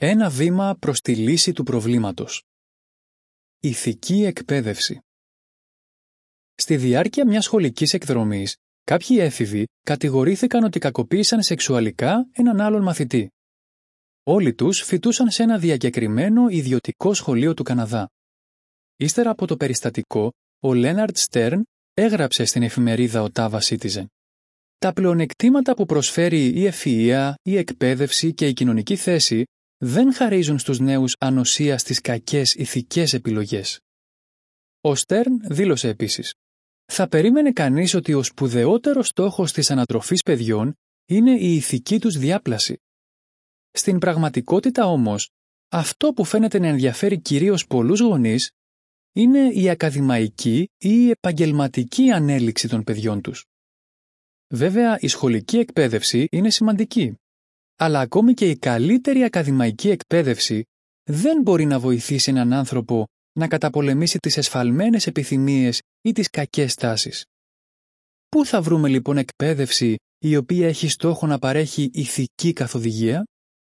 Ένα βήμα προς τη λύση του προβλήματος. Ηθική εκπαίδευση. Στη διάρκεια μιας σχολικής εκδρομής, κάποιοι έφηβοι κατηγορήθηκαν ότι κακοποίησαν σεξουαλικά έναν άλλον μαθητή. Όλοι τους φοιτούσαν σε ένα διακεκριμένο ιδιωτικό σχολείο του Καναδά. Ύστερα από το περιστατικό, ο Λέναρντ Στέρν έγραψε στην εφημερίδα Ottawa Citizen. Τα πλεονεκτήματα που προσφέρει η ευφυΐα, η εκπαίδευση και η κοινωνική θέση δεν χαρίζουν στους νέους ανοσία στις κακές ηθικές επιλογές. Ο Στέρν δήλωσε επίσης: «Θα περίμενε κανείς ότι ο σπουδαιότερος στόχος της ανατροφής παιδιών είναι η ηθική τους διάπλαση. Στην πραγματικότητα όμως, αυτό που φαίνεται να ενδιαφέρει κυρίως πολλούς γονείς είναι η ακαδημαϊκή ή η επαγγελματική ανέλυξη των παιδιών τους. Βέβαια, η σχολική εκπαίδευση είναι σημαντική, αλλά ακόμη και η καλύτερη ακαδημαϊκή εκπαίδευση δεν μπορεί να βοηθήσει έναν άνθρωπο να καταπολεμήσει τις εσφαλμένες επιθυμίες ή τις κακές τάσεις. Πού θα βρούμε λοιπόν εκπαίδευση η οποία έχει στόχο να παρέχει ηθική καθοδηγία?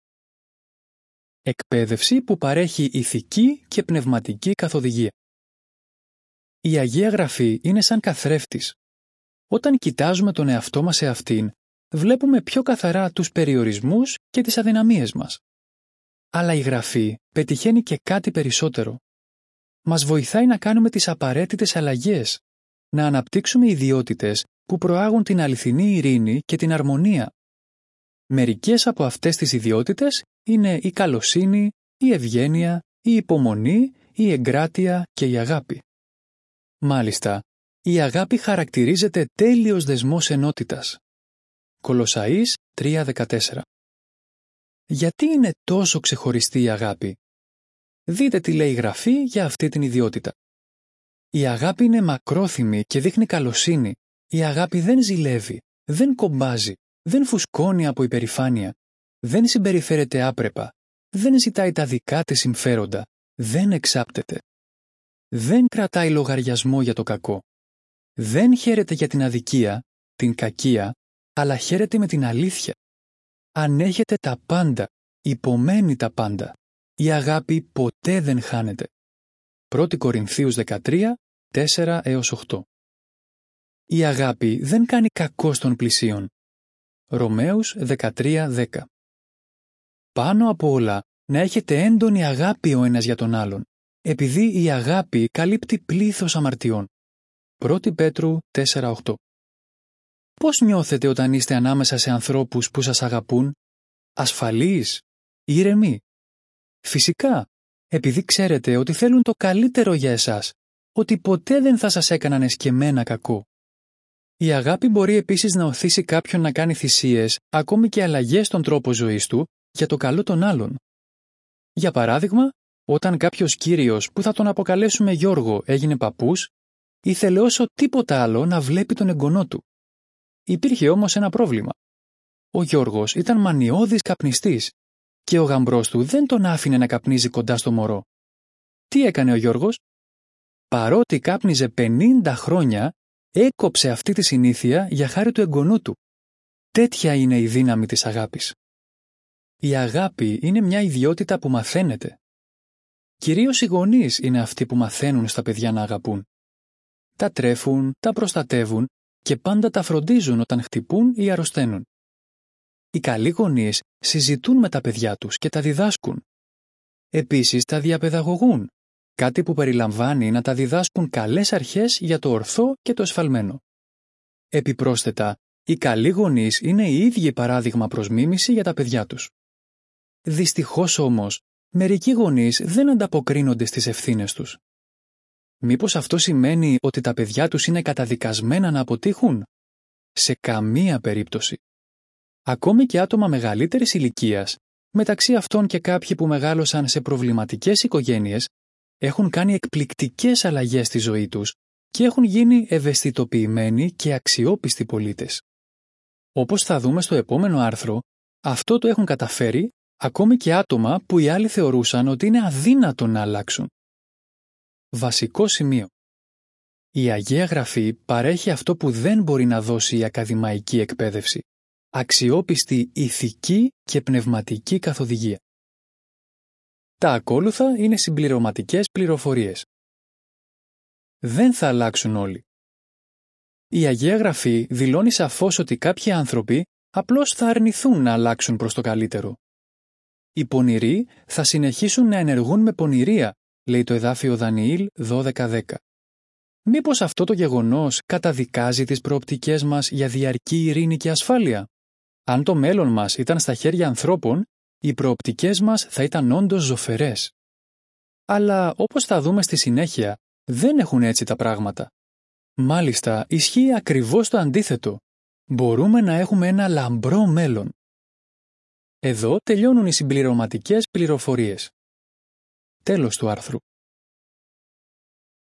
Εκπαίδευση που παρέχει ηθική και πνευματική καθοδηγία. Η Αγία Γραφή είναι σαν καθρέφτης. Όταν κοιτάζουμε τον εαυτό μας σε αυτήν, βλέπουμε πιο καθαρά τους περιορισμούς και τις αδυναμίες μας. Αλλά η Γραφή πετυχαίνει και κάτι περισσότερο. Μας βοηθάει να κάνουμε τις απαραίτητες αλλαγές, να αναπτύξουμε ιδιότητες που προάγουν την αληθινή ειρήνη και την αρμονία. Μερικές από αυτές τις ιδιότητες είναι η καλοσύνη, η ευγένεια, η υπομονή, η εγκράτεια και η αγάπη. Μάλιστα, η αγάπη χαρακτηρίζεται τέλειος δεσμός ενότητας. Κολοσσαείς 3:14. Γιατί είναι τόσο ξεχωριστή η αγάπη? Δείτε τι λέει η Γραφή για αυτή την ιδιότητα. Η αγάπη είναι μακρόθυμη και δείχνει καλοσύνη. Η αγάπη δεν ζηλεύει, δεν κομπάζει, δεν φουσκώνει από υπερηφάνεια, δεν συμπεριφέρεται άπρεπα, δεν ζητάει τα δικά της συμφέροντα, δεν εξάπτεται. Δεν κρατάει λογαριασμό για το κακό. Δεν χαίρεται για την αδικία, την κακία, αλλά χαίρεται με την αλήθεια. Ανέχεται τα πάντα, υπομένει τα πάντα. Η αγάπη ποτέ δεν χάνεται. 1 Κορινθίους 13, 4-8. Η αγάπη δεν κάνει κακό στον πλησίον. Ρωμαίους 13:10. Πάνω απ' όλα, να έχετε έντονη αγάπη ο ένας για τον άλλον, επειδή η αγάπη καλύπτει πλήθος αμαρτιών. 1 Πέτρου 4:8. Πώς νιώθετε όταν είστε ανάμεσα σε ανθρώπους που σας αγαπούν? Ασφαλείς? Ήρεμοι? Φυσικά, επειδή ξέρετε ότι θέλουν το καλύτερο για εσάς, ότι ποτέ δεν θα σας έκαναν εσκεμμένα κακό. Η αγάπη μπορεί επίσης να οθήσει κάποιον να κάνει θυσίες, ακόμη και αλλαγές στον τρόπο ζωής του, για το καλό των άλλων. Για παράδειγμα, όταν κάποιος κύριος που θα τον αποκαλέσουμε Γιώργο έγινε παππούς, ήθελε όσο τίποτα άλλο να βλέπει τον εγγονό του. Υπήρχε όμως ένα πρόβλημα. Ο Γιώργος ήταν μανιώδης καπνιστής και ο γαμπρός του δεν τον άφηνε να καπνίζει κοντά στο μωρό. Τι έκανε ο Γιώργος? Παρότι κάπνιζε 50 χρόνια, έκοψε αυτή τη συνήθεια για χάρη του εγγονού του. Τέτοια είναι η δύναμη της αγάπης. Η αγάπη είναι μια ιδιότητα που μαθαίνεται. Κυρίως οι γονείς είναι αυτοί που μαθαίνουν στα παιδιά να αγαπούν. Τα τρέφουν, τα προστατεύουν και πάντα τα φροντίζουν όταν χτυπούν ή αρρωσταίνουν. Οι καλοί γονείς συζητούν με τα παιδιά τους και τα διδάσκουν. Επίσης τα διαπαιδαγωγούν, κάτι που περιλαμβάνει να τα διδάσκουν καλές αρχές για το ορθό και το εσφαλμένο. Επιπρόσθετα, οι καλοί γονείς είναι οι ίδιοι παράδειγμα προς μίμηση για τα παιδιά τους. Δυστυχώς όμως, μερικοί γονείς δεν ανταποκρίνονται στις ευθύνες τους. Μήπως αυτό σημαίνει ότι τα παιδιά τους είναι καταδικασμένα να αποτύχουν? Σε καμία περίπτωση. Ακόμη και άτομα μεγαλύτερης ηλικίας, μεταξύ αυτών και κάποιοι που μεγάλωσαν σε προβληματικές οικογένειες, έχουν κάνει εκπληκτικές αλλαγές στη ζωή τους και έχουν γίνει ευαισθητοποιημένοι και αξιόπιστοι πολίτες. Όπως θα δούμε στο επόμενο άρθρο, αυτό το έχουν καταφέρει ακόμη και άτομα που οι άλλοι θεωρούσαν ότι είναι αδύνατο να αλλάξουν. Βασικό σημείο. Η Αγία Γραφή παρέχει αυτό που δεν μπορεί να δώσει η ακαδημαϊκή εκπαίδευση. Αξιόπιστη ηθική και πνευματική καθοδηγία. Τα ακόλουθα είναι συμπληρωματικές πληροφορίες. Δεν θα αλλάξουν όλοι. Η Αγία Γραφή δηλώνει σαφώς ότι κάποιοι άνθρωποι απλώς θα αρνηθούν να αλλάξουν προς το καλύτερο. Οι πονηροί θα συνεχίσουν να ενεργούν με πονηρία, λέει το εδάφιο Δανιήλ 12:10. Μήπως αυτό το γεγονός καταδικάζει τις προοπτικές μας για διαρκή ειρήνη και ασφάλεια? Αν το μέλλον μας ήταν στα χέρια ανθρώπων, οι προοπτικές μας θα ήταν όντως ζωφερές. Αλλά όπως θα δούμε στη συνέχεια, δεν έχουν έτσι τα πράγματα. Μάλιστα, ισχύει ακριβώς το αντίθετο. Μπορούμε να έχουμε ένα λαμπρό μέλλον. Εδώ τελειώνουν οι συμπληρωματικές πληροφορίες. Τέλος του άρθρου.